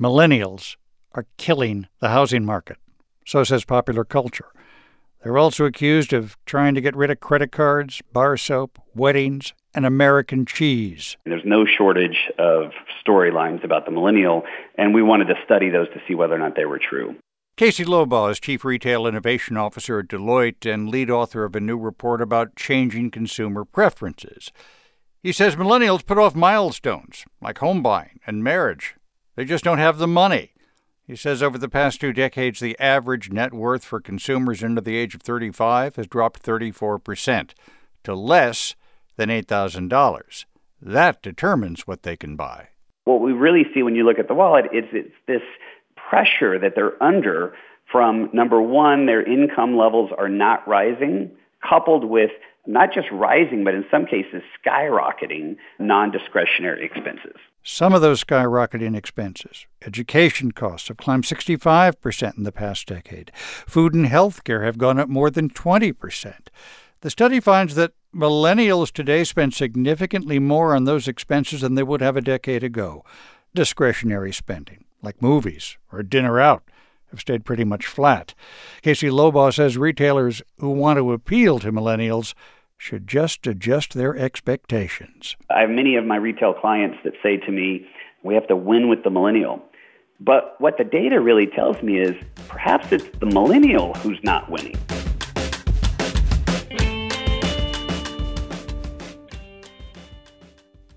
Millennials are killing the housing market. So says Popular Culture. They're also accused of trying to get rid of credit cards, bar soap, weddings, and American cheese. There's no shortage of storylines about the millennial, and we wanted to study those to see whether or not they were true. Casey Lobaugh is Chief Retail Innovation Officer at Deloitte and lead author of a new report about changing consumer preferences. He says millennials put off milestones like home buying and marriage. They just don't have the money. He says over the past 2 decades, the average net worth for consumers under the age of 35 has dropped 34% to less than $8,000. That determines what they can buy. What we really see when you look at the wallet is it's this pressure that they're under from, number one, their income levels are not rising, coupled with not just rising, but in some cases skyrocketing non-discretionary expenses. Some of those skyrocketing expenses, education costs, have climbed 65% in the past decade. Food and health care have gone up more than 20%. The study finds that millennials today spend significantly more on those expenses than they would have a decade ago. Discretionary spending, like movies or a dinner out, have stayed pretty much flat. Casey Lobaugh says retailers who want to appeal to millennials should just adjust their expectations. I have many of my retail clients that say to me, we have to win with the millennial. But what the data really tells me is perhaps it's the millennial who's not winning.